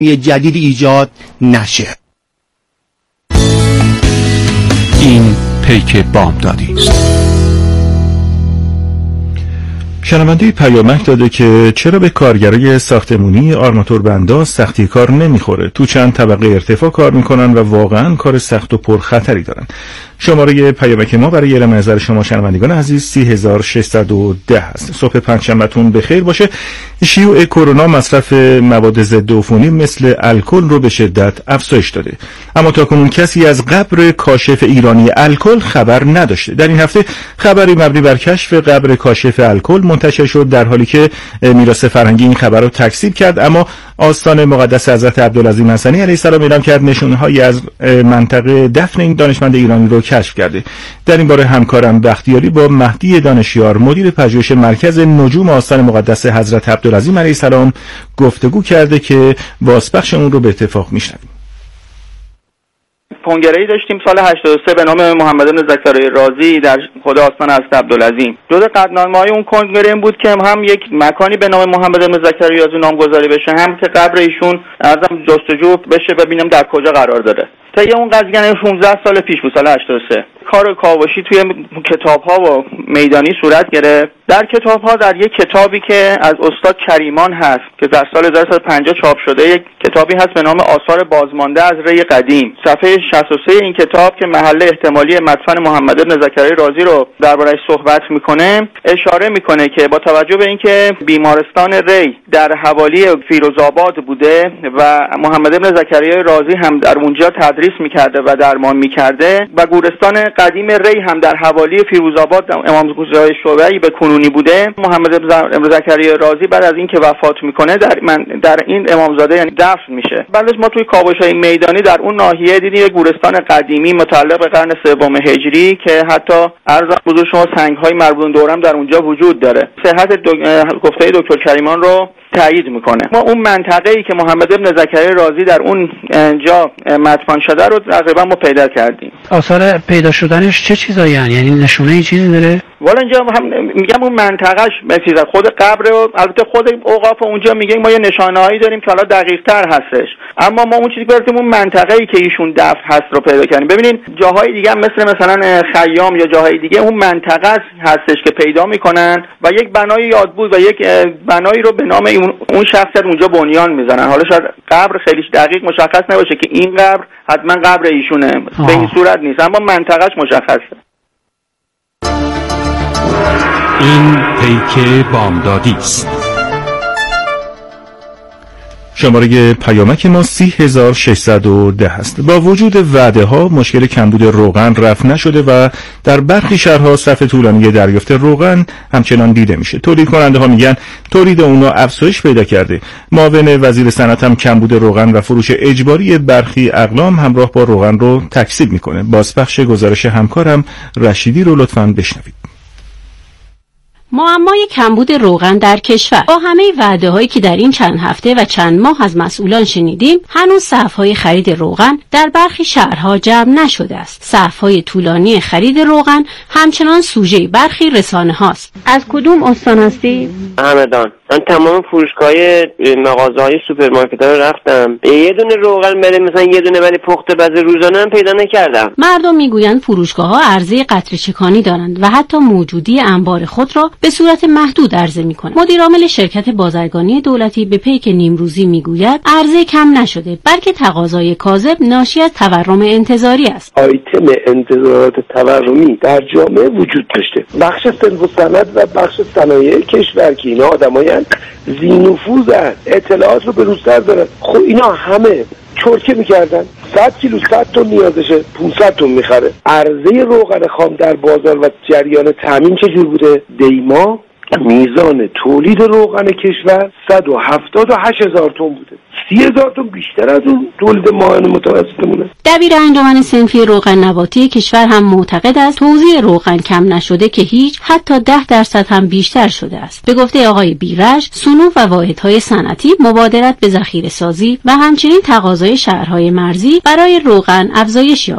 جدید ایجاد نشه. این پیک بامدادی است. شنونده پیامک داده که چرا به کارگرای ساختمونی آرماتوربنداز سختی کار نمیخوره؟ تو چند طبقه ارتفاع کار میکنن و واقعا کار سخت و پرخطری دارن. شماره پیامک ما برای اعلام نظر شما شنوندگان عزیز 30610 است. صبح پنجشنبهتون بخیر باشه. شیوع کرونا مصرف مواد ضد عفونی مثل الکل رو به شدت افزایش داده، اما تاکنون کسی از قبر کاشف ایرانی الکل خبر نداشته. در این هفته خبری مبنی بر کشف قبر کاشف الکل منتشر شد، در حالی که میراث فرهنگی این خبر رو تکذیب کرد، اما آستان مقدس حضرت عبدالعظیم حسنی علیه السلام اعلام کرد نشونه‌هایی از منطقه دفن این دانشمند ایرانی رو کشف کرده. در این باره همکارم بختیاری با مهدی دانشیار مدیر پژوهش مرکز نجوم آستان مقدس حضرت عبدالعظیم علیه السلام گفتگو کرده که بازپخش اون رو به اتفاق میشنویم. کنگره‌ای داشتیم سال 83 به نام محمد بن زکریا رازی در خود آستان حضرت عبدالعظیم. جزء قطعنامه‌های اون کنگره این بود که هم یک مکانی به نام محمد بن زکریا رازی نامگذاری بشه، هم که قبر ایشون ازم جستجو بشه ببینیم در کجا قرار داره. تا اون قضیه 16 سال پیش بود، سال 83. کار کاوشی توی کتاب‌ها و میدانی صورت گرفت. در کتاب‌ها در یک کتابی که از استاد کریمان هست که در سال 1950 چاپ شده، یک کتابی هست به نام آثار بازمانده از ری قدیم، صفحه 63 این کتاب که محل احتمالی مدفن محمد بن زکریا رازی رو درباره‌اش صحبت میکنه، اشاره میکنه که با توجه به اینکه بیمارستان ری در حوالی فیروزآباد بوده و محمد بن زکریا رازی هم در اونجا تدریس میکرده و درمان میکرده و گورستان قدیم ری هم در حوالی فیروزآباد امام گوزای شعبه‌ای به کنونی بوده، محمد بن زکریا رازی بعد از اینکه وفات میکنه در این امامزاده یعنی دفن میشه. بعدش ما توی کاوش‌های میدانی در اون ناحیه دیدیم یک گورستان قدیمی متعلق به قرن سوم هجری که حتی عرض حضور شما سنگ‌های مربوط دورم در اونجا وجود داره. صحت گفته دکتر کریمان رو تایید میکنه. ما اون منطقه‌ای که محمد بن زکریا رازی در اون جا مدفن شده رو تقریبا ما پیدا کردیم. آثار پیدا شدنش چه چیزایی یعنی نشونه ای چیزی داره؟ والا اینجا هم میگم اون منطقهش مثلا خود قبر و البته خود اوقاف اونجا میگیم ما یه نشانه‌هایی داریم که حالا دقیق‌تر هستش، اما ما اون چیزی که اون منطقه‌ای که ایشون دفن هست رو پیدا کردیم. ببینید جاهای دیگه مثلا خیام یا جاهای دیگه اون منطقه هستش که پیدا میکنن و یک بنای یادبود و یک بنایی رو به نام اون شخصیت اونجا بنیان میزنن. حالا شاید قبر خیلی دقیق مشخص نباشه که این قبر حتما قبر ایشونه، به این صورت نیست، اما منطقهش مشخصه. این پیک بامدادی است. شماره پیامک ما 30610 است. با وجود وعده ها مشکل کمبود روغن رفع نشده و در برخی شهرها صف طولانی دریافت روغن همچنان دیده میشه. تولید کننده ها میگن تولید اونا افزایش پیدا کرده. معاون وزیر صنعت هم کمبود روغن و فروش اجباری برخی اقلام همراه با روغن رو تکذیب میکنه. بازپخش گزارش همکارم رشیدی رو لطفاً بشنوید. معمای کمبود روغن در کشور. با همه وعده‌هایی که در این چند هفته و چند ماه از مسئولان شنیدیم، هنوز صف‌های خرید روغن در برخی شهرها جمع نشده است. صف‌های طولانی خرید روغن همچنان سوژه برخی رسانه‌هاست. از کدوم استان هستی؟ همدان. من تمام فروشگاه‌های مغازه‌های سوپرمارکت‌ها رو رفتم. یه دونه روغن بده مثلا یه دونه ولی پخت بز روزانه هم پیدا نکردم. مردم میگویند فروشگاه‌ها عرضه قطره‌چکانی دارند و حتی موجودی انبار خود را به صورت محدود عرضه می‌کنند. مدیر عامل شرکت بازرگانی دولتی به پیک نیمروزی میگوید عرضه کم نشده، بلکه تقاضای کاذب ناشی از تورم انتظاری است. آیتم انتظارات تورمی در جامعه وجود داشته. بخش صنعت و صنعت و بخش صنایع کشور که اینا آدمای ذی‌نفوذن، اطلاعات رو به روز سر دارن. خب اینا همه چرکه میکردن. 100 کیلو 100 تن نیازشه، 500 تن میخره. عرضه روغن خام در بازار و جریان تامین چجور بوده؟ دیما میزان تولید روغن کشور 178,000 تن بوده. 30,000 تن بیشتر از اون تولید ماهانه متوسطمونه. دبیر انجمن صنفی روغن نباتی کشور هم معتقد است توزیع روغن کم نشده که هیچ، حتی 10% هم بیشتر شده است. به گفته آقای بیرج، صنوف و واحدهای صنعتی مبادرت به ذخیره سازی و همچنین تقاضای شهرهای مرزی برای روغن افزایش یافته است.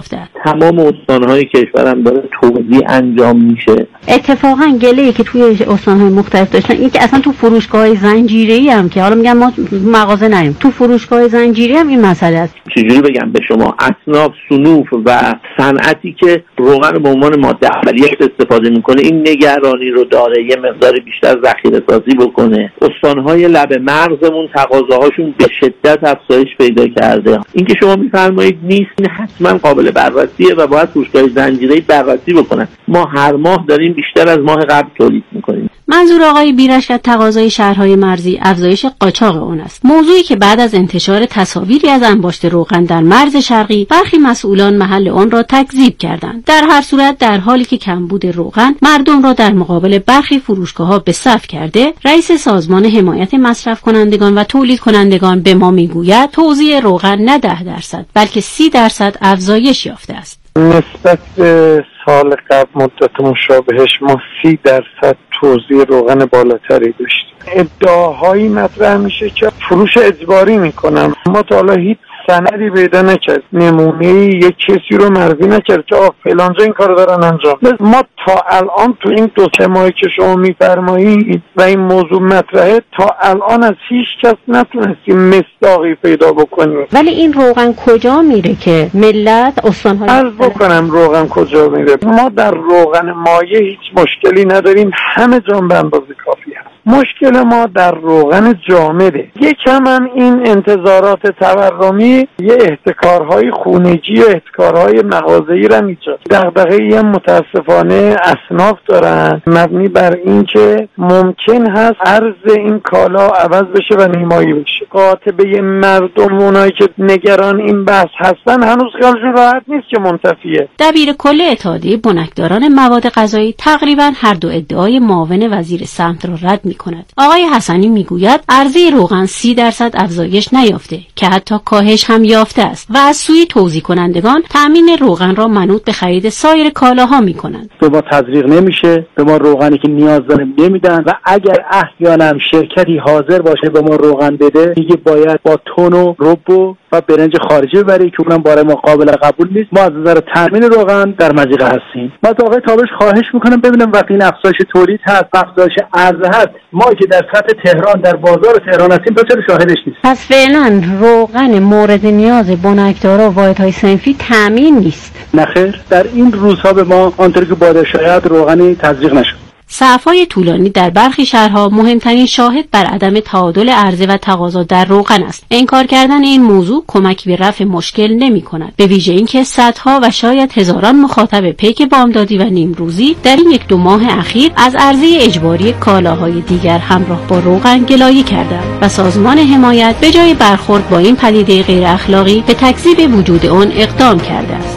تمام استانهای کشورم داره توزیع انجام میشه. اتفاقا گله‌ای که توی استان‌های مختلف داشتن این که اصلا تو فروشگاه زنجیره‌ای هم که حالا میگن ما مغازه نریم، تو فروشگاه زنجیره‌ای هم این مسئله است. چجوری بگم به شما، اصناف، صنوف و صنعتی که روغن به عنوان ماده اولیه استفاده میکنه این نگرانی رو داره یه مقدار بیشتر ذخیره سازی بکنه. استان‌های لب مرزمون تقاضاهاشون به شدت افزایش پیدا کرده. این که شما میفرمایید نیست، این حتما قابل بررسیه و باید فروشگاه زنجیره‌ای بررسی بکنن. ما هر ماه داریم بیشتر از ماه قبل تولید میکنیم. منظور آقای بیرش از تقاضای شهرهای مرزی افزایش قاچاق اون است. موضوعی که بعد از انتشار تصاویری از انباشت روغن در مرز شرقی برخی مسئولان محل آن را تکذیب کردند. در هر صورت در حالی که کمبود روغن مردم را در مقابل برخی فروشگاه‌ها به صف کرده، رئیس سازمان حمایت مصرف کنندگان و تولید کنندگان به ما میگوید توزیع روغن نه 10% بلکه 30% افزایش یافته است. نسبت به سال قبل مدت مشابهش ما 30% توزیع روغن بالاتری داشتیم. ادعاهایی مطرح میشه که فروش اجباری میکنن. ما تا حالا هیچ سندی پیدا نکرد، نمونه یک کسی رو مرزی نکرد که فلانجا این کارو دارن انجام. ما تا الان تو این 2-3 ماهی که شما میفرمایید و این موضوع مطرحه تا الان از هیچ کس نتونستیم مصداقی پیدا بکنیم. ولی این روغن کجا میره که ملت استان‌ها عرض بکنم روغن کجا میره؟ ما در روغن مایع هیچ مشکلی نداریم، همه جا به اندازه کافی هست. مشکل ما در روغن جامده. یکم هم این انتظارات تورمی یه احتکارهای خونگی و احتکارهای مغازه‌ای را می‌چه. دغدغه‌ای هم متاسفانه اصناف دارن مبنی بر این که ممکن هست عرض این کالا عوض بشه و نیمایی بشه. قاطبه مردم اونایی که نگران این بحث هستن هنوز خیالشون راحت نیست که منتفیه. دبیر کل اتحادیه بنکداران مواد غذایی تقریبا هر دو ادعای معاون وزیر سمت را رد می‌کند. آقای حسنی میگوید عرضه روغن 30% افزایش نیافته که حتی کاهش هم یافته است و از سوی توزیع کنندگان تامین روغن را منوط به خرید سایر کالاها می‌کنند. به ما تزریق نمیشه، به ما روغنی که نیاز داریم نمیدن و اگر احیانا شرکتی حاضر باشه به ما روغن بده دیگه باید با تن و رب و برنج خارجی ببری که اونم برای ما قابل قبول نیست. ما از نظر تامین روغن در مضیقه هستیم. ما تا آقای تابش خواهش میکنم ببینم وقتی این افزایش تولید هست، افزایش عرضه هست، ما که در سطح تهران در بازار تهران هستیم چرا شاهدش نیست؟ پس فعلا روغن مورد نیاز بنکدارا و واحدهای صنفی تامین نیست. نخیر، در این روزها به ما آنطوری که باید شاید روغنی تزریق نشد. صف‌های طولانی در برخی شهرها مهمترین شاهد بر عدم تعادل عرضه و تقاضا در روغن است. انکار کردن این موضوع کمکی به رفع مشکل نمی‌کند، به ویژه اینکه صدها و شاید هزاران مخاطب پیک بامدادی و نیمروزی در این 1-2 ماه اخیر از عرضه اجباری کالاهای دیگر همراه با روغن گلایه کردند و سازمان حمایت به جای برخورد با این پدیده غیر اخلاقی به تکذیب وجود آن اقدام کرده است.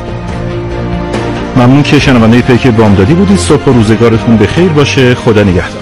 ممنون که شنونده پیک بامدادی بودید. صبح و روزگارتون بخیر باشه. خدا نگهدار.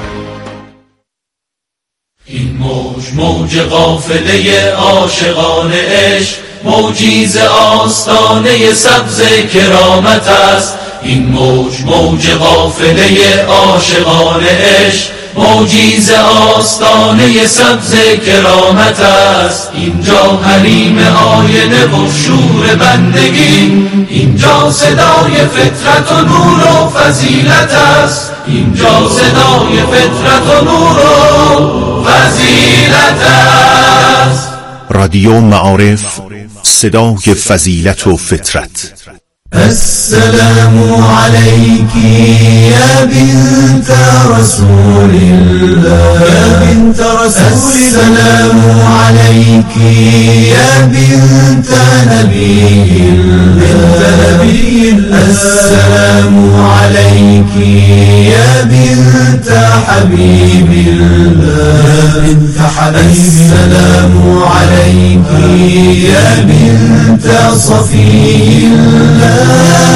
این موج قافله عاشقان عشق، موجی ز آستانه سبز کرامت است. این موج قافله عاشقان عشق، موجی ز آستانه سبز کرامت است. اینجا حریم آینه و شور بندگی، اینجا صدای فطرت و نور و فضیلت است. اینجا صدای فطرت و نور و فضیلت است. رادیو معارف، صدای فضیلت و فطرت. السلام عليك يا بنت رسول الله، يا بنت رسول الله. السلام عليك يا بنت نبي الله، السلام عليك يا بنت حبيب الله، يا بنت حبيب. السلام عليك يا بنت صفي الله،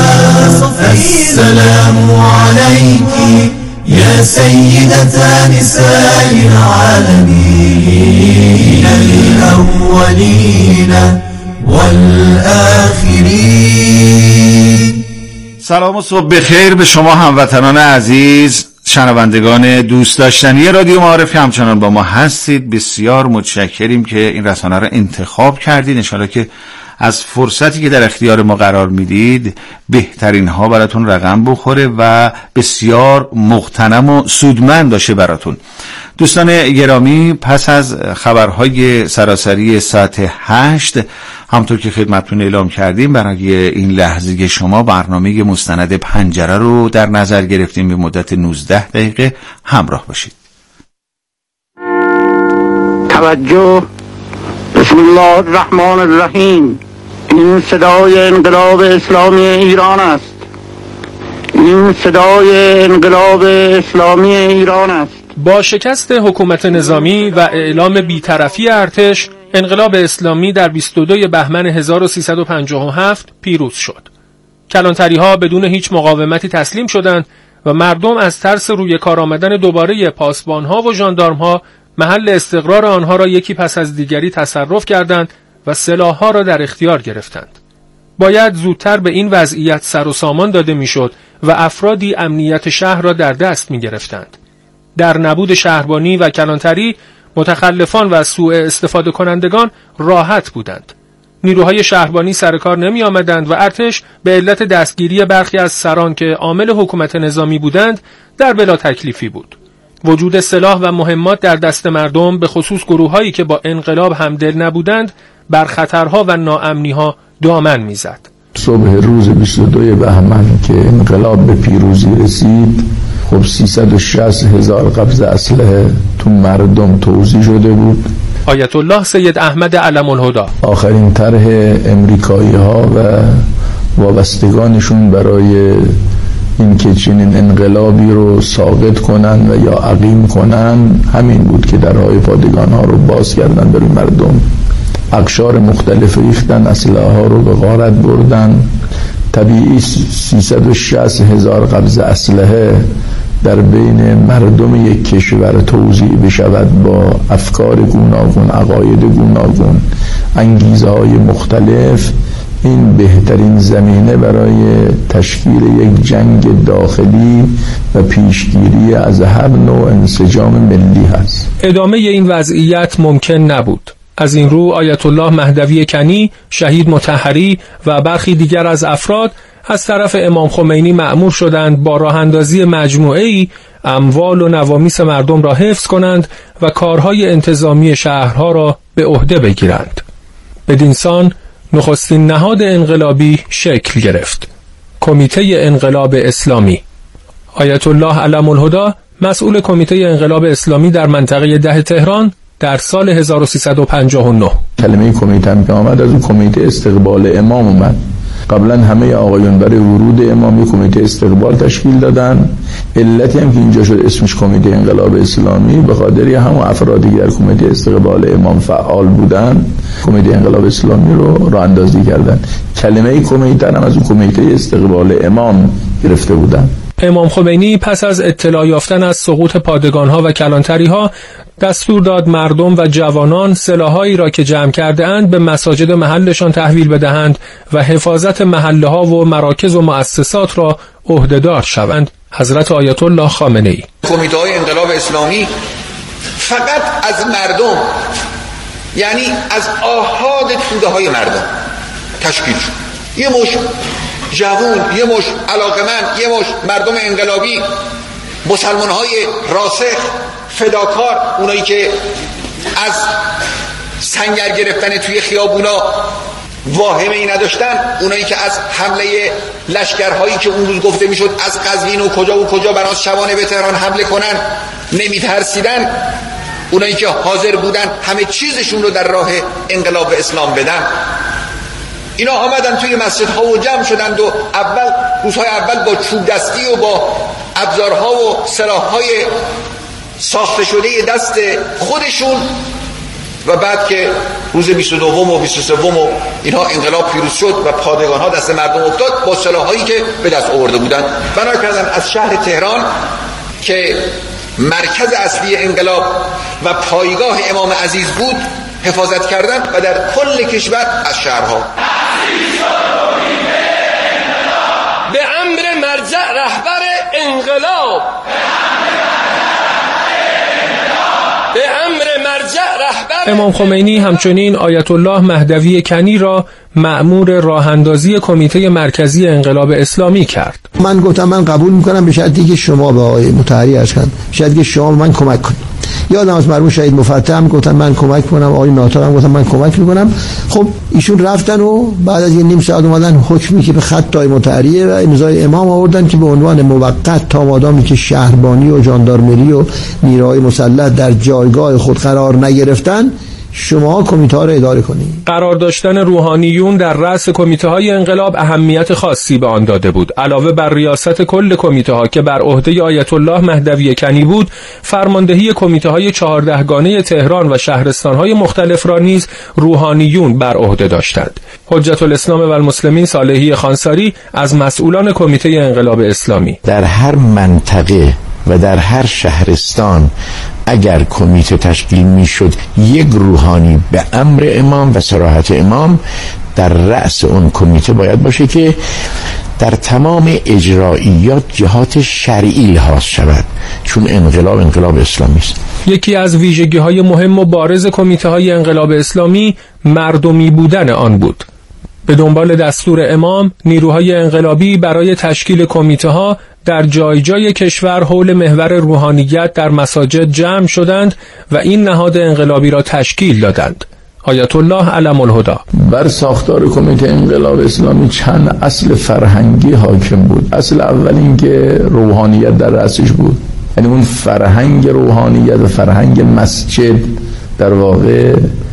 السلام عليك يا سيدة نساء العالمين، الأولين والآخرين. سلام و صبح بخیر به شما هموطنان عزیز، شنوندگان دوست داشتنی رادیو معارف همچنان با ما هستید. بسیار متشکریم که این رسانه را انتخاب کردید. ان شاءالله که از فرصتی که در اختیار ما قرار میدید بهترین ها براتون رقم بخوره و بسیار مغتنم و سودمند باشه براتون. دوستان گرامی، پس از خبرهای سراسری ساعت 8 همطور که خدمتتون اعلام کردیم برای این لحظه شما برنامه مستند پنجره رو در نظر گرفتیم. به مدت 19 دقیقه همراه باشید. توجه، بسم الله الرحمن الرحیم. این صدای انقلاب اسلامی ایران است. این صدای انقلاب اسلامی ایران است. با شکست حکومت نظامی و اعلام بی‌طرفی ارتش، انقلاب اسلامی در 22 بهمن 1357 پیروز شد. کلانتری‌ها بدون هیچ مقاومتی تسلیم شدند و مردم از ترس روی کار آمدن دوباره پاسبان‌ها و ژاندارم‌ها محل استقرار آنها را یکی پس از دیگری تصرف کردند و سلاح‌ها را در اختیار گرفتند. باید زودتر به این وضعیت سر و سامان داده میشد و افرادی امنیت شهر را در دست می‌گرفتند. در نبود شهربانی و کلانتری، متخلفان و سوء استفاده کنندگان راحت بودند. نیروهای شهربانی سر کار نمی آمدند و ارتش به علت دستگیری برخی از سران که عامل حکومت نظامی بودند در بلا تکلیفی بود. وجود سلاح و مهمات در دست مردم، به خصوص گروهایی که با انقلاب همدل نبودند، بر خطرها و ناامنیها دامن میزد. صبح روز 22 بهمن که انقلاب به پیروزی رسید، خب 360,000 قبض اسلحه تو مردم توزیع شده بود. آیت الله سید احمد علم الهدی آخرین طرح امریکایی ها و وابستگانشون برای اینکه چنین انقلابی رو ساقط کنن و یا عقیم کنن همین بود که درهای پادگان ها رو باز کردن برای مردم. اقشار مختلف ریختن، اسلحه ها رو به غارت بردن. طبیعی 360,000 قبض اسلحه در بین مردم یک کشور توزیع بشود با افکار گوناگون، عقاید گوناگون، انگیزه های مختلف، این بهترین زمینه برای تشکیل یک جنگ داخلی و پیشگیری از هر نوع انسجام ملی هست. ادامه این وضعیت ممکن نبود. از این رو آیت الله مهدوی کنی، شهید مطهری و برخی دیگر از افراد از طرف امام خمینی مأمور شدند با راه اندازی مجموعه‌ای اموال و نوامیس مردم را حفظ کنند و کارهای انتظامی شهرها را به عهده بگیرند. بدینسان نخستین نهاد انقلابی شکل گرفت: کمیته انقلاب اسلامی. آیت الله علم الهدی، مسئول کمیته انقلاب اسلامی در منطقه 10 تهران، در سال 1359 کلمه کمیته هم که آمد از اون کمیته استقبال امام اومد. قبلا همه آقایون برای ورود امام یک کمیته استقبال تشکیل دادن. علتی هم که اینجا شد اسمش کمیته انقلاب اسلامی به خاطر همون افرادی که در کمیته استقبال امام فعال بودن کمیته انقلاب اسلامی رو راه اندازی کردن. کلمه کمیته هم از اون کمیته استقبال امام گرفته بودن. امام خمینی پس از اطلاع یافتن از سقوط پادگان‌ها و کلانتری‌ها دستور داد مردم و جوانان سلاح‌هایی را که جمع کرده اند به مساجد محلشان تحویل بدهند و حفاظت محله‌ها و مراکز و مؤسسات را عهده‌دار شوند. حضرت آیت الله خامنه‌ای: کمیته‌های انقلاب اسلامی فقط از مردم، یعنی از آحاد توده‌های مردم تشکیل شد. یه مش جوون، یه مش علاقمند، یه مش مردم انقلابی، مسلمان‌های راسخ، فداکار، اونایی که از سنگر گرفتن توی خیابونا واهمه‌ای نداشتن، اونایی که از حمله لشکرهایی که اون روز گفته میشد از قزوین و کجا بناس شبانه به تهران حمله کنن نمیترسیدن، اونایی که حاضر بودن همه چیزشون رو در راه انقلاب اسلام بدن. اینا آمدن توی مسجدها و جمع شدند و روزهای اول با چوب دستی و با ابزارها و سلاحهای ساخته شده دست خودشون و بعد که روز 22 و 23 اینها انقلاب پیروز شد و پادگانها دست مردم افتاد با سلاحهایی که به دست آورده بودن بنا کردن از شهر تهران که مرکز اصلی انقلاب و پایگاه امام عزیز بود حفاظت کردن و در کل کشور از شهرها به امر مرجع رهبر انقلاب به امر مرجع رهبر. امام خمینی همچنین آیت الله مهدوی کنی را مأمور راه اندازی کمیته مرکزی انقلاب اسلامی کرد. من گفتم من قبول میکنم به شرطی که شما به آقای مطهری عرض کنید، شرطی که شما من کمک کنید. یادم از مرحوم شهید مفتح هم گفتن من کمک کنم، آقای ناطق هم گفتن من کمک میکنم. خب ایشون رفتن و بعد از یه نیم ساعت اومدن حکمی که به خط آقای مطهریه و امضای امام آوردن که به عنوان موقت تا مادامی که شهربانی و ژاندارمری و نیروهای مسلح در جایگاه خود قرار نگرفتن شما کمیته ها را اداره کنید. قرار داشتن روحانیون در رأس کمیته های انقلاب اهمیت خاصی به آن داده بود. علاوه بر ریاست کل کمیته ها که بر عهده آیت الله مهدوی کنی بود، فرماندهی کمیته های 14 گانه تهران و شهرستان های مختلف را نیز روحانیون بر عهده داشتند. حجت الاسلام و المسلمین صالحی خانساری از مسئولان کمیته انقلاب اسلامی: در هر منطقه و در هر شهرستان اگر کمیته تشکیل میشد، یک روحانی به امر امام و صراحت امام در رأس اون کمیته باید باشه که در تمام اجرائیات جهات شرعی لحاظ شود، چون انقلاب اسلامی است. یکی از ویژگی‌های مهم و بارز کمیته‌های انقلاب اسلامی مردمی بودن آن بود. به دنبال دستور امام، نیروهای انقلابی برای تشکیل کمیته‌ها در جای جای کشور حول محور روحانیت در مساجد جمع شدند و این نهاد انقلابی را تشکیل دادند. آیت الله علم الهدی: بر ساختار کمیته انقلاب اسلامی چند اصل فرهنگی حاکم بود. اصل اول این که روحانیت در رأسش بود، یعنی اون فرهنگ روحانیت و فرهنگ مسجد در واقع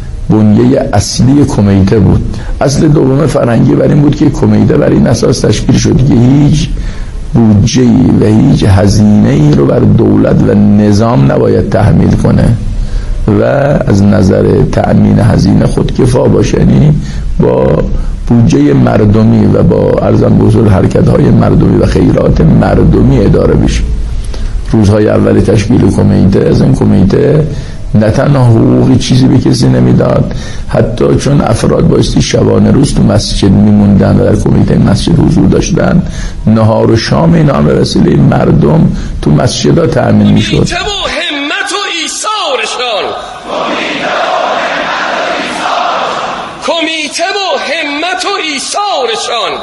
بنیه اصلی کمیته بود. اصل دوم فرهنگی بر این بود که کمیته بر این اساس تشکیل شد که هیچ بودجه‌ای و هیچ هزینه‌ای رو بر دولت و نظام نباید تحمیل کنه و از نظر تأمین هزینه خودکفا باشه، یعنی با بودجه مردمی و با ارزان بزرگ حرکت‌های مردمی و خیرات مردمی اداره بشه. روزهای اول تشکیل کمیته از این کمیته نه تنها حقوقی چیزی به کسی نمیداد، حتی چون افراد بایستی شبانه روز تو مسجد میموندن و در کمیته مسجد حضور داشتن، نهار و شام اینا به وسیله مردم تو مسجدها تأمین میشد. کمیته و همت و ایثارشان، کمیته و همت و ایثارشان،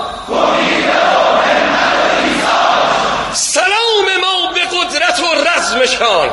سلام ما به قدرت و رزمشان.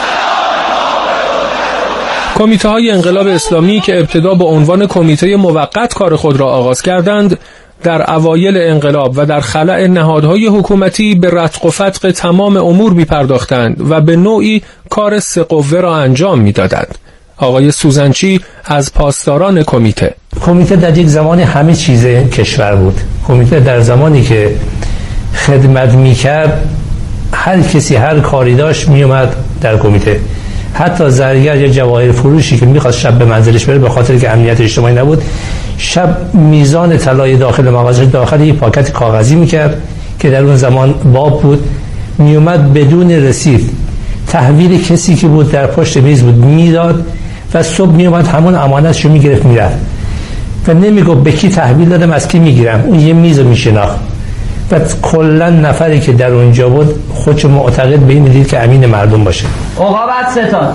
کمیته های انقلاب اسلامی که ابتدا با عنوان کمیته موقت کار خود را آغاز کردند، در اوایل انقلاب و در خلأ نهادهای حکومتی به رتق و فتق تمام امور می‌پرداختند و به نوعی کار سه قوه را انجام می‌دادند. آقای سوزنچی از پاسداران کمیته در یک زمانی همه چیز کشور بود. کمیته در زمانی که خدمت می‌کرد، هر کسی هر کاری داشت میومد در کمیته. حتی زرگر یا جواهر فروشی که میخواست شب به منزلش بره به خاطر که امنیت اجتماعی نبود، شب میزان طلای داخل مغازه داخل یک پاکت کاغذی میکرد که در اون زمان باب بود، میومد بدون رسید تحویل کسی که بود در پشت میز بود میداد و صبح میومد همون امانتشو میگرفت میرفت و نمیگفت به کی تحویل دادم از کی میگیرم، اون یه میزو میشناخت و کلا نفری که در اونجا بود خودشو معتقد به این دید که امین مردم باشه. عقابت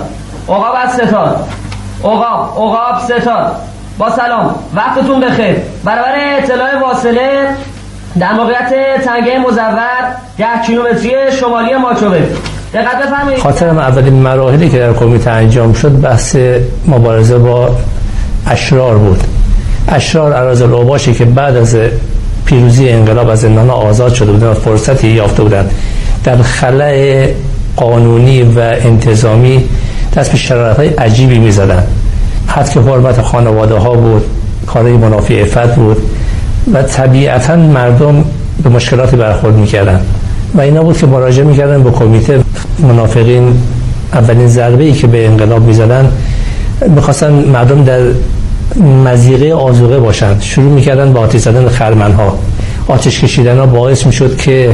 ستاد عقاب ستاد با سلام، وقتتون بخیر. برابر اطلاع واصله در موقعیت تنگه مزور 10 کیلومتری شمالی ماچوبه، دقت بفرمایید. خاطرم اولین مراحلی که در کمیته انجام شد بحث مبارزه با اشرار بود. اشرار اراذل اوباشی که بعد از پیروزی انقلاب از زندان آزاد شده بودن و فرصتی یافته بودن، در خلأ قانونی و انتظامی دست به شرایط‌های عجیبی می‌زدن. حد که حرمت خانواده ها بود، کارهای منافی عفت بود و طبیعتاً مردم به مشکلاتی برخورد می‌کردن و اینا بود که مراجعه می‌کردن به کمیته. منافقین اولین ضربه‌ای که به انقلاب می‌زدن، می‌خواستن مردم در مضیقه آذوقه باشند. شروع می‌کردن با آتش زدن خرمن‌ها، آتش کشیدن‌ها باعث می‌شد که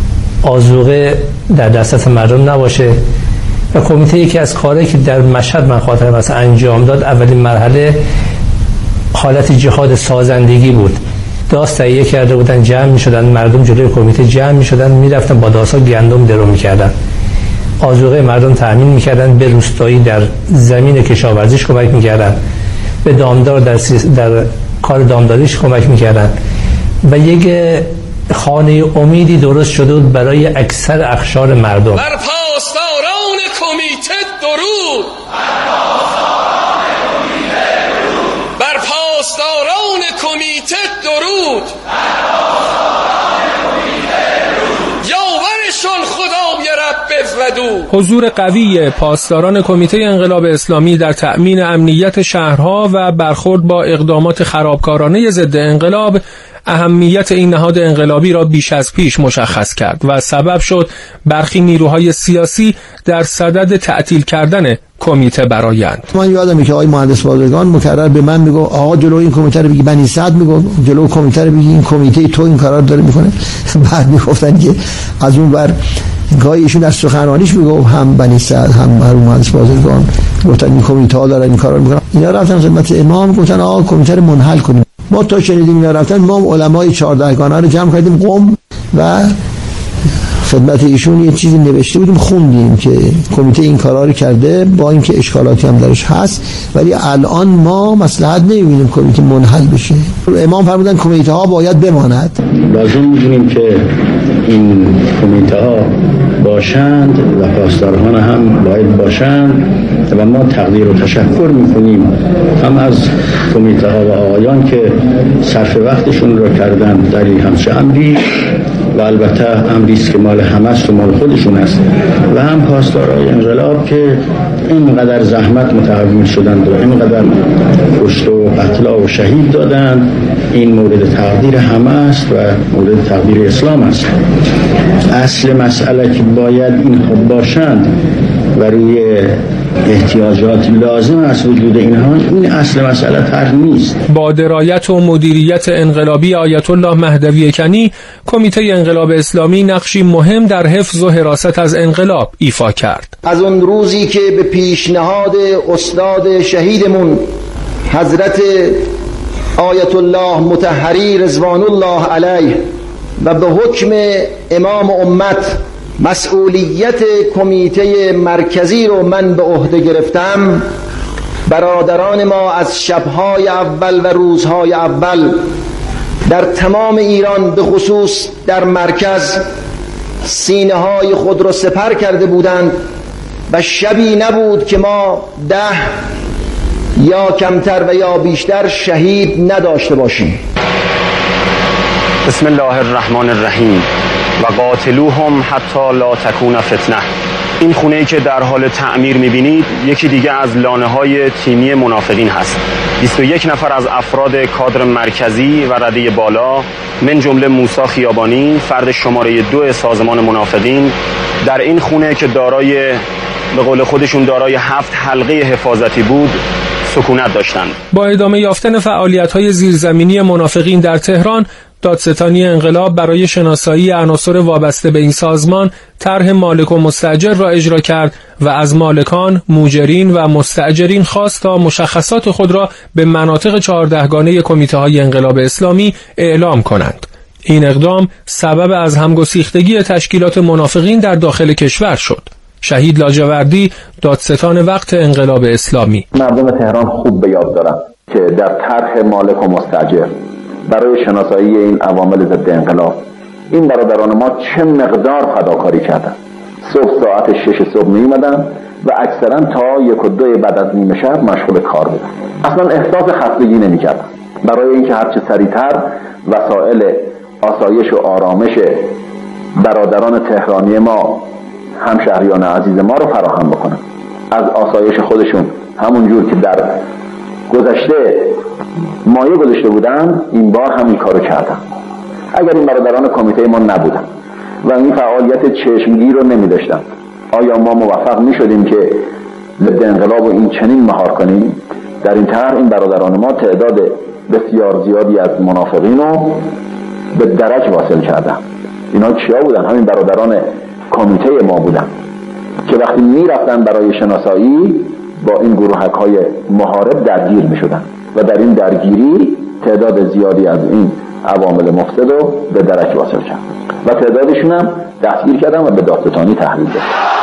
آذوقه در دسترس مردم نباشه و کمیته یکی از کارهایی که در مشهد من خاطرم است انجام داد، اولین مرحله حالت جهاد سازندگی بود. داس تهیه کرده بودن، جمع می‌شدن، مردم جلوی کمیته جمع می‌شدن، می‌رفتن با داسا گندم درو می‌کردن، آذوقه مردم تامین می‌کردن، به روستایی در زمین کشاورزیش کمک می‌کردن، به دامدار در کار دامداریش کمک می‌کردن و یک خانه امیدی درست شده بود برای اکثر اقشار مردم. بر پاسداران کمیته درود، بر پاسداران کمیته درود، یاورشون خدای رب ودود. حضور قوی پاسداران کمیته انقلاب اسلامی در تأمین امنیت شهرها و برخورد با اقدامات خرابکارانه ضد انقلاب اهمیت این نهاد انقلابی را بیش از پیش مشخص کرد و سبب شد برخی نیروهای سیاسی در صدد تعطیل کردن کمیته برآیند. من یادمه که آقای مهندس بازرگان مکرر به من میگه آقا جلو این کمیته رو بگی، بنی سعد میگه جلو کمیته رو بگی این کمیته تو این کارا رو داره میکنه. بعد میگفتن که از اون بر گاهی ایشون در سخنرانیش میگه هم بنی سعد هم مهندس بازرگان گفتن این کمیته ها دارن این کارا رو میکنن. اینا رفتن خدمت امام گفتن آقا کمیته رو منحل کنیم. ما تا شنیدیم اینا رفتن، ما علمای 14 گانه رو جمع کردیم قم و خدمت ایشون یه چیزی نوشته بودیم خوندیم که کمیته این کارا رو کرده، با اینکه اشکالاتی هم درش هست ولی الان ما مصلحت نمی‌بینیم کمیته منحل بشه. امام فرمودن کمیته ها باید بماند. لازم می‌دونیم که این کمیته ها باشند و پاسداران هم باید باشند و ما تقدیر و تشکر می‌کنیم هم از کمیته ها و آقایان که صرف وقتشون رو کردن در این همچه امری و البته امریست که مال همه است و مال خودشون است و هم پاسدارای انقلاب که اینقدر زحمت متحمل شدند و اینقدر کشته و قتل و شهید دادند. این مورد تقدیر همه است و مورد تقدیر اسلام است. اصل مسئله که باید اینها باشند و روی احتیاجات لازم است وجود اینها، این اصل مسئله طرح نیست. با درایت و مدیریت انقلابی آیت الله مهدوی کنی، کمیته انقلاب اسلامی نقشی مهم در حفظ و حراست از انقلاب ایفا کرد. از اون روزی که به پیشنهاد استاد شهیدمون حضرت آیت الله مطهری رضوان الله علیه و به حکم امام امت مسئولیت کمیته مرکزی رو من به عهده گرفتم، برادران ما از شبهای اول و روزهای اول در تمام ایران به خصوص در مرکز سینه های خود را سپر کرده بودند و شبی نبود که ما 10 یا کمتر و یا بیشتر شهید نداشته باشیم. بسم الله الرحمن الرحیم و قاتلوهم حتی لا تکون فتنه. این خونه‌ای که در حال تعمیر می‌بینید یکی دیگه از لانه‌های تیمی منافقین هست. 21 نفر از افراد کادر مرکزی و رده بالا من جمله موسی خیابانی فرد شماره 2 سازمان منافقین در این خونه که دارای به قول خودشون دارای 7 حلقه حفاظتی بود سکونت داشتند. با ادامه یافتن فعالیت‌های زیرزمینی منافقین در تهران، دادستانی انقلاب برای شناسایی عناصر وابسته به این سازمان طرح مالک و مستاجر را اجرا کرد و از مالکان، موجرین و مستاجرین خواست تا مشخصات خود را به مناطق 14 گانه کمیته‌های انقلاب اسلامی اعلام کنند. این اقدام سبب از همگسیختگی تشکیلات منافقین در داخل کشور شد. شهید لاجوردی، دادستان وقت انقلاب اسلامی: مردم تهران خوب به یاد دارن که در طرح مالک و مستاجر برای شناسایی این عوامل ضد انقلاب این برادران ما چه مقدار فداکاری کردن. صبح ساعت 6 صبح می اومدن و اکثرا تا 1 و 2 بعد از نیمه شب مشغول کار بودن. اصلا احساس خستگی نمی کردن. برای اینکه هرچه سریعتر وسایل آسایش و آرامش برادران تهرانی ما، همشهریان عزیز ما رو فراهم بکنن، از آسایش خودشون همونجور که در گذشته مایه گذاشته بودن این بار هم این کارو کردن. اگر این برادران کمیته ما نبودن و این فعالیت چشمگیر رو نمی داشتن، آیا ما موفق می شدیم که ضد انقلاب و این چنین مهار کنیم؟ در این طرح این برادران ما تعداد بسیار زیادی از منافقین رو به درج واصل کردن. اینا کیا بودن؟ همین برادران کمیته ما بودن که وقتی می رفتن برای شناسایی با این گروهک‌های محارب درگیر می شدن و در این درگیری تعداد زیادی از این عوامل مفسد رو به درک واصل کرد و تعدادشون هم دستگیر کردن و به دادستانی تحویل دادن.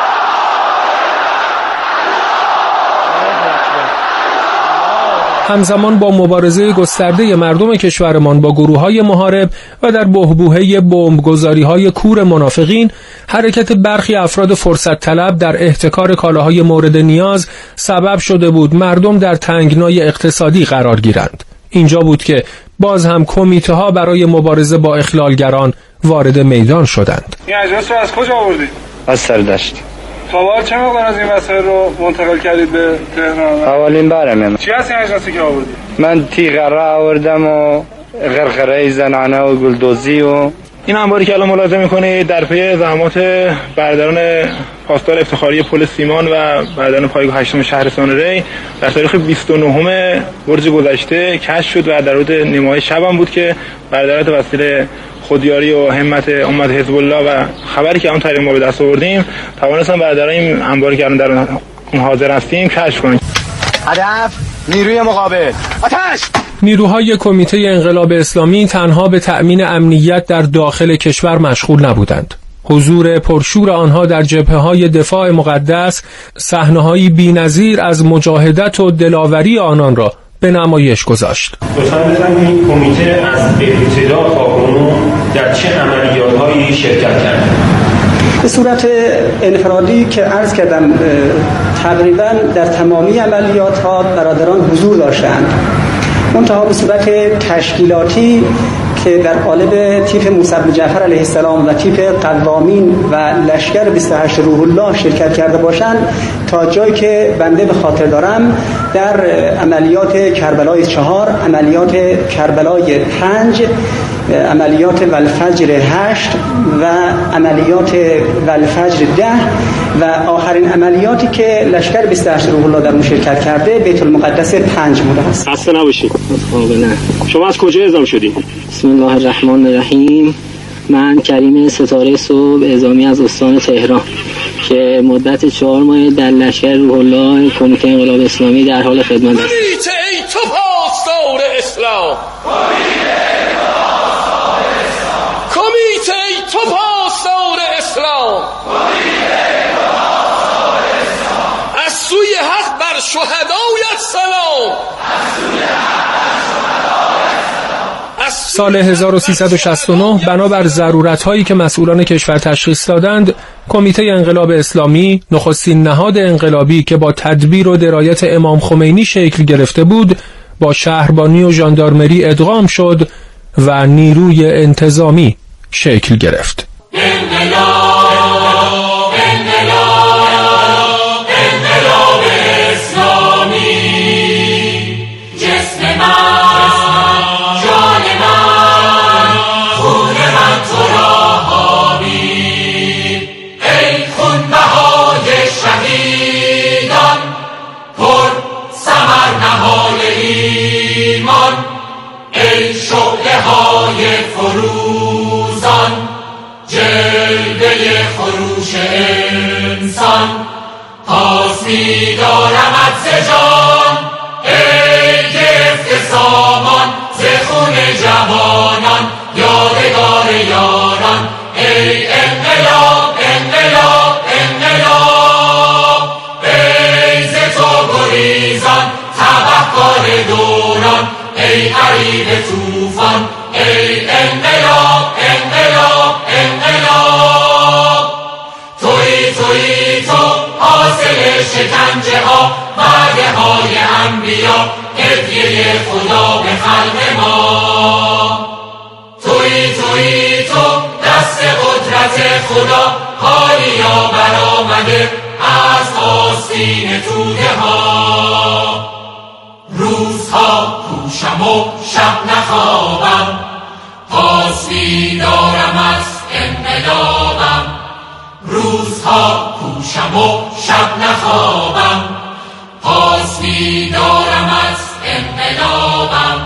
همزمان با مبارزه گسترده مردم کشورمان با گروه‌های محارب و در بحبوحه بمبگذاری‌های کور منافقین، حرکت برخی افراد فرصت طلب در احتکار کالاهای مورد نیاز سبب شده بود مردم در تنگنای اقتصادی قرار گیرند. اینجا بود که باز هم کمیته‌ها برای مبارزه با اخلالگران وارد میدان شدند. این اجناس رو از کجا آوردید؟ از سردشت. تا حالا چه مقدار از این وسایل رو منتقل کردید به تهران؟ اولین بارمه. چی هست این اجناسی که آوردید؟ من تیغره آوردم و غرغره زنانه و گلدوزی و این انباری که الان ملاحظه می‌کنید در پی زحمات برادران پاسدار افتخاری پل سیمان و برادران پایگاه 8 شهرستان ری در تاریخ 29 برج گذشته کشف شد و در روز نیمه‌های شب هم بود که برادران وسیله خودیاری و همت امت حزب الله و خبری که اون طریق ما به دست آوردیم توانستن برادران این انباری که الان در اون حاضر هستیم کشف کنیم. هدف نیروی مقابل آتش. نیروهای کمیته انقلاب اسلامی تنها به تأمین امنیت در داخل کشور مشغول نبودند. حضور پرشور آنها در جبهه‌های دفاع مقدس صحنه‌هایی بی‌نظیر از مجاهدت و دلاوری آنان را به نمایش گذاشت. لطفاً بفرمایید کمیته از ابتدا تا کنون در چه عملیات‌هایی شرکت کرد؟ به صورت انفرادی که عرض کردم تقریباً در تمامی عملیات‌ها برادران حضور داشتند. منتها به صورت تشکیلاتی که در قالب تیپ موسی بن جعفر علیه السلام و تیپ قوامین و لشکر 28 روح الله شرکت کرده باشند تا جایی که بنده به خاطر دارم در عملیات کربلای 4، عملیات کربلای 5، عملیات والفجر 8 و عملیات والفجر 10 و آخرین عملیاتی که لشکر 28 روح الله در اون شرکت کرده بیت المقدس 5 بوده است. خسته نباشید. شما از کجا اعزام شدید؟ بسم الله الرحمن الرحیم. من کریم ستاره صبح اعزامی از استان تهران که مدت 4 ماه در لشکر روح الله کمیته انقلاب اسلامی در حال خدمت است. کمیته ای تو پاسدار اسلام، کمیته ای تو پاسدار اسلام، از سوی حق بر شهدایت سلام. سال 1369 بنابر ضرورت‌هایی که مسئولان کشور تشخیص دادند، کمیته انقلاب اسلامی، نخستین نهاد انقلابی که با تدبیر و درایت امام خمینی شکل گرفته بود، با شهربانی و ژاندارمری ادغام شد و نیروی انتظامی شکل گرفت. فروزان جلوه خروش انسان، پاس می‌دارمت ز جان ای گرفته سامان، ز خون جوانان یادگار یاران. ای انقلاب انقلاب انقلاب، ای ز تو گریزان تبهکار دوران، ای غریب طوفان. ای انقلاب انقلاب انقلاب، تویی تو حاصل شکنجه ها، وعده های انبیا، هدیه خدا به خلق ما. تویی تو دست قدرت خدا، حالیا برآمده از آستین توده ها. روزها کوشم و شب نخوابم، پاس می‌دارم از انقلابم. روزها کوشم و شب نخوابم، پاس می‌دارم از انقلابم.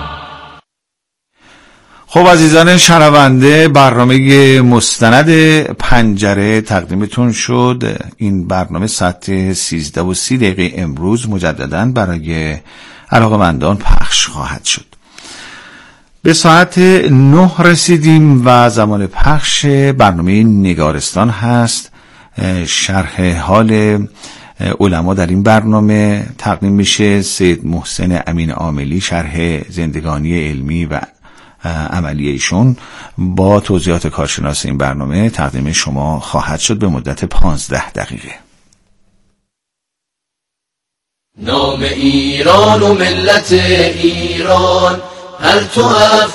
خب عزیزان شنونده، برنامه مستند پنجره تقدیمتون شد. این برنامه ساعت 13:30 امروز مجدداً برای علاقه‌مندان پخش خواهد شد. به ساعت 9 رسیدیم و زمان پخش برنامه نگارستان هست. شرح حال علما در این برنامه تقدیم میشه. سید محسن امین عاملی شرح زندگانی علمی و عملی ایشون با توضیحات کارشناس این برنامه تقدیم شما خواهد شد به مدت 15 دقیقه. نام ایران و ملت ایران هر تو